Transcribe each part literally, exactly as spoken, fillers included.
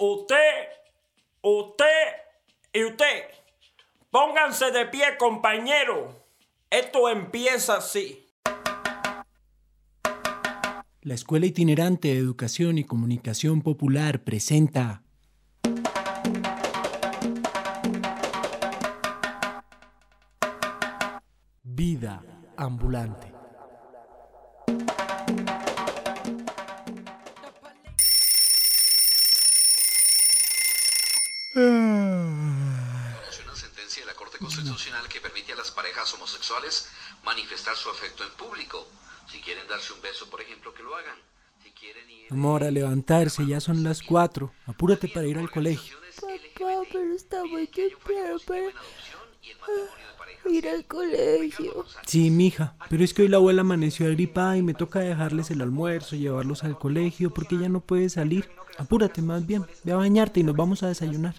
usted, usted y usted, pónganse de pie, compañero. Esto empieza así. La Escuela Itinerante de Educación y Comunicación Popular presenta Vida Ambulante. Una sentencia de la Corte Constitucional que permite a las parejas homosexuales manifestar su afecto en público. Si quieren darse un beso, por ejemplo, que lo hagan. Si quieren ir... Amor, a levantarse, ya son las cuatro. Apúrate para ir al colegio. Papá, pero está muy temprano para ah, ir al colegio. Sí, mija, pero es que hoy la abuela amaneció agripada y me toca dejarles el almuerzo, llevarlos al colegio porque ella no puede salir. Apúrate más bien, ve a bañarte y nos vamos a desayunar.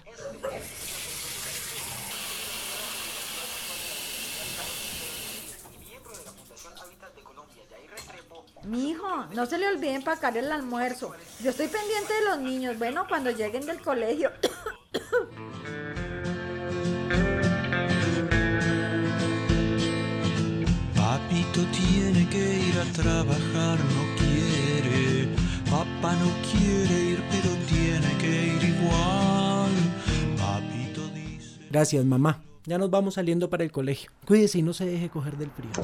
Mijo, no se le olvide empacar el almuerzo. Yo estoy pendiente de los niños, bueno, cuando lleguen del colegio. Papito tiene que ir a trabajar, no quiere. Papá no quiere ir, pero tiene que ir igual. Papito dice... Gracias, mamá. Ya nos vamos saliendo para el colegio. Cuídese y no se deje coger del frío.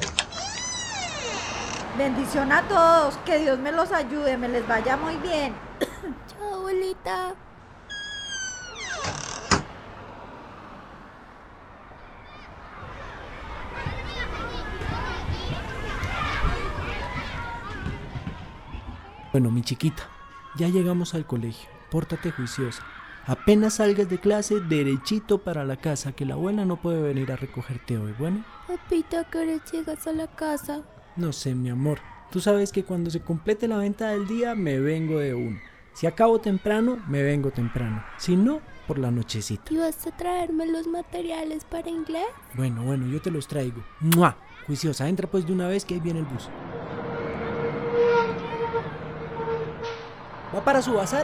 Bendición a todos, que Dios me los ayude, me les vaya muy bien. Chao, abuelita. Bueno, mi chiquita, ya llegamos al colegio. Pórtate juiciosa. Apenas salgas de clase, derechito para la casa, que la abuela no puede venir a recogerte hoy, ¿bueno? Papita, ¿qué hora llegas a la casa? No sé, mi amor. Tú sabes que cuando se complete la venta del día, me vengo de uno. Si acabo temprano, me vengo temprano. Si no, por la nochecita. ¿Y vas a traerme los materiales para inglés? Bueno, bueno, yo te los traigo. ¡Mua! Juiciosa, entra pues de una vez que ahí viene el bus. ¿Va para su bazar?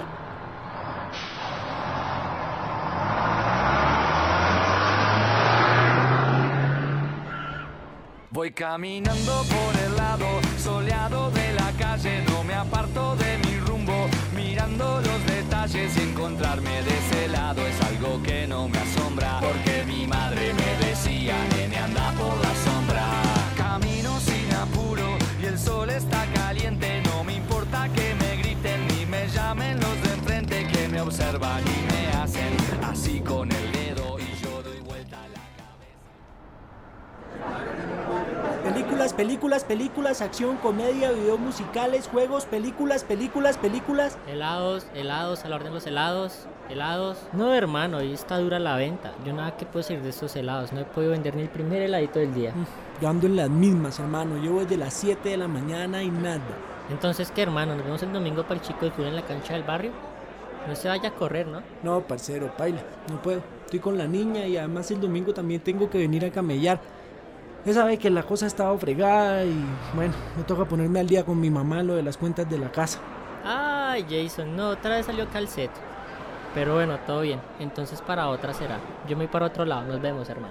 Voy caminando por el lado soleado de la calle, no me aparto de mi rumbo, mirando los detalles, encontrarme de ese lado es algo que no me asombra, porque mi madre me decía, nene, anda por la sombra. Camino sin apuro y el sol está caliente, no me importa que me griten ni me llamen los de enfrente, que me observan y me hacen así con el dedo y yo doy vuelta a la Películas, películas, películas, acción, comedia, video musicales, juegos, películas, películas, películas. Helados, helados, a la orden los helados, helados. No, hermano, hoy está dura la venta. Yo nada que puedo decir de estos helados. No he podido vender ni el primer heladito del día. Yo ando en las mismas, hermano. Llevo desde las siete de la mañana y nada. Entonces, ¿qué, hermano? ¿Nos vemos el domingo para el chico de fútbol en la cancha del barrio? No se vaya a correr, ¿no? No, parcero, paila, no puedo. Estoy con la niña y además el domingo también tengo que venir a camellar. Ya sabe que la cosa estaba fregada y bueno, me toca ponerme al día con mi mamá lo de las cuentas de la casa. Ay, Jason, no, otra vez salió calceto. Pero bueno, todo bien. Entonces para otra será. Yo me voy para otro lado. Nos vemos, hermano.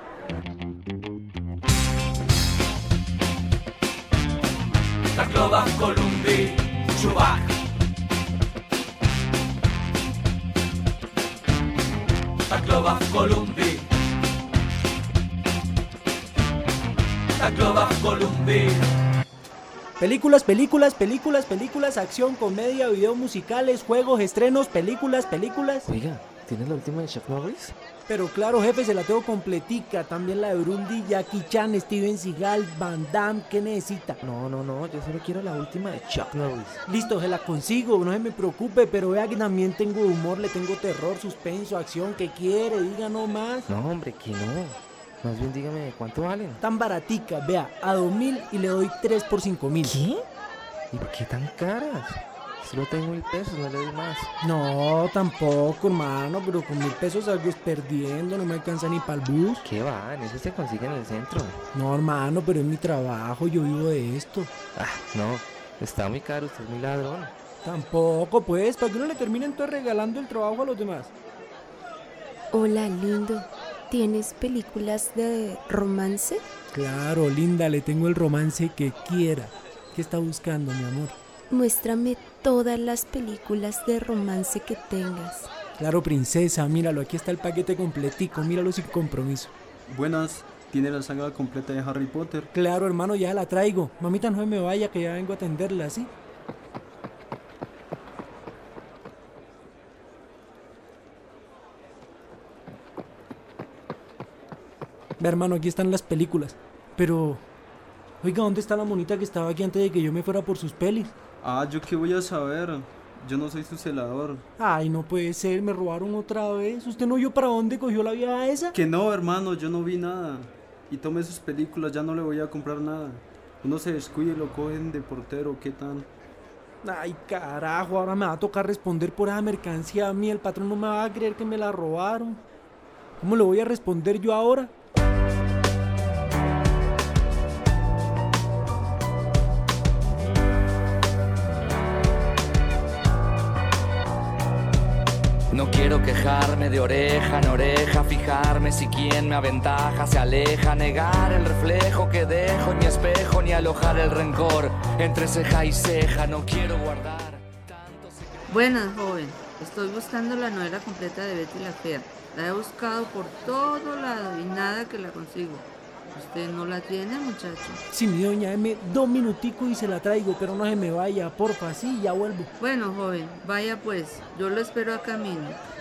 Tacloba, Columbi, Chubac. Tacloba, Columbi. Tacloba, Columbi. Películas, películas, películas, películas, acción, comedia, video musicales, juegos, estrenos, películas, películas. Oiga, ¿tienes la última de Chuck Norris? Pero claro, jefe, se la tengo completica. También la de Brundi, Jackie Chan, Steven Seagal, Van Damme. ¿Qué necesita? No, no, no, yo solo quiero la última de Chuck Norris. Listo, se la consigo, no se me preocupe. Pero vea que también tengo humor, le tengo terror, suspenso, acción. ¿Qué quiere? Diga nomás. No, hombre, que no. Más bien dígame, ¿cuánto valen? Tan baratica, vea, a dos mil y le doy tres por cinco mil. ¿Qué? ¿Y por qué tan caras? Solo tengo mil pesos, no le doy más. No, tampoco, hermano, pero con mil pesos salgo perdiendo, no me alcanza ni para el bus. ¿Qué va? En eso se consigue en el centro. No, hermano, pero es mi trabajo, yo vivo de esto. Ah, no, está muy caro, usted es muy ladrón. Tampoco, pues, para que uno le termine entonces regalando el trabajo a los demás. Hola, lindo. ¿Tienes películas de romance? Claro, linda, le tengo el romance que quiera. ¿Qué está buscando, mi amor? Muéstrame todas las películas de romance que tengas. Claro, princesa, míralo, aquí está el paquete completico, míralo sin compromiso. Buenas, ¿tiene la saga completa de Harry Potter? Claro, hermano, ya la traigo. Mamita, no se me vaya, que ya vengo a atenderla, ¿sí? Ve, hermano, aquí están las películas. Pero, oiga, ¿dónde está la monita que estaba aquí antes de que yo me fuera por sus pelis? Ah, ¿yo qué voy a saber? Yo no soy su celador. Ay, no puede ser, me robaron otra vez. ¿Usted no vio para dónde cogió la vieja esa? Que no, hermano, yo no vi nada. Y tome sus películas, ya no le voy a comprar nada. Uno se descuida y lo cogen de portero, ¿qué tal? Ay, carajo, ahora me va a tocar responder por esa mercancía a mí. El patrón no me va a creer que me la robaron. ¿Cómo le voy a responder yo ahora? No quiero quejarme de oreja en oreja, fijarme si quien me aventaja se aleja, negar el reflejo que dejo en mi espejo, ni alojar el rencor entre ceja y ceja. No quiero guardar tanto secreto. Buenas, joven. Estoy buscando la novela completa de Betty la Fea. La he buscado por todo lado y nada que la consigo. ¿Usted no la tiene, muchacho? Sí, mi doña, deme dos minuticos y se la traigo, pero no se me vaya, porfa, sí, ya vuelvo. Bueno, joven, vaya pues, yo lo espero acá mismo.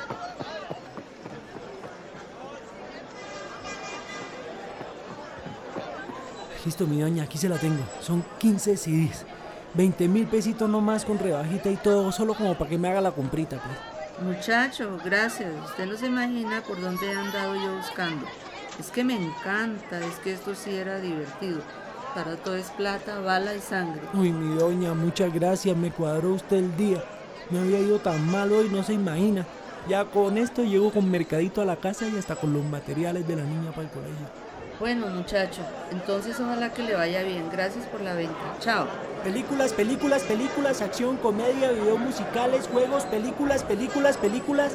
Listo, mi doña, aquí se la tengo. Son quince C Ds. veinte mil pesitos nomás con rebajita y todo, solo como para que me haga la comprita, pues. Muchacho, gracias. Usted no se imagina por dónde he andado yo buscando. Es que me encanta, es que esto sí era divertido. Para todo es plata, bala y sangre. Uy, mi doña, muchas gracias, me cuadró usted el día. Me había ido tan mal hoy, no se imagina. Ya con esto llego con mercadito a la casa y hasta con los materiales de la niña para el colegio. Bueno, muchacho, entonces ojalá que le vaya bien. Gracias por la venta. Chao. Películas, películas, películas, acción, comedia, videos musicales, juegos, películas, películas, películas.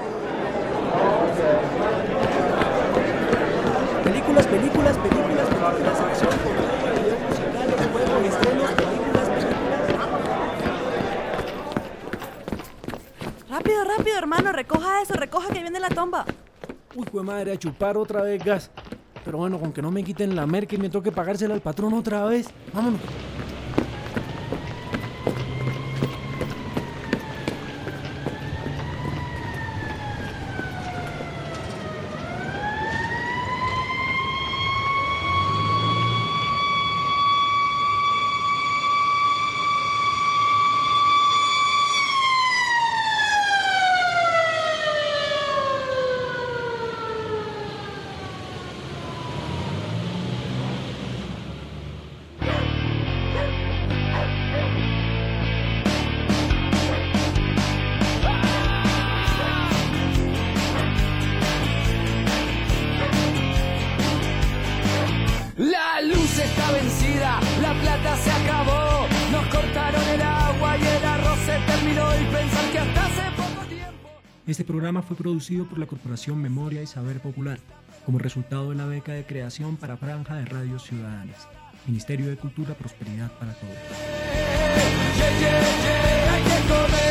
Películas, películas, películas, películas, acción, comedia, videos musicales, juegos, estrenos, películas, películas. Rápido, rápido, hermano, recoja eso, recoja que viene la tomba. Uy, jue madre, a chupar otra vez gas. Pero bueno, con que no me quiten la merca y me toque pagársela al patrón otra vez. Vámonos. La luz está vencida, la plata se acabó, nos cortaron el agua y el arroz se terminó y pensar que hasta hace poco tiempo... Este programa fue producido por la Corporación Memoria y Saber Popular, como resultado de la beca de creación para Franja de Radios Ciudadanas. Ministerio de Cultura, Prosperidad para Todos. Yeah, yeah, yeah, hay que comer.